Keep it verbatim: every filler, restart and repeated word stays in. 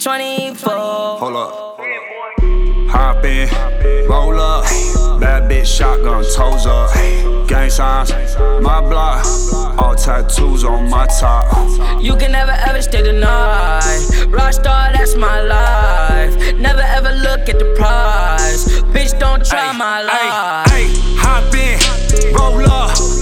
twenty-four. Hold up. Hop in, roll up. Bad bitch, shotgun, toes up. Gang signs, my block. All tattoos on my top. You can never ever stay the night. Rockstar, that's my life. Never ever look at the prize. Bitch, don't try Ay, my life. Ay, ay, hop in, roll up.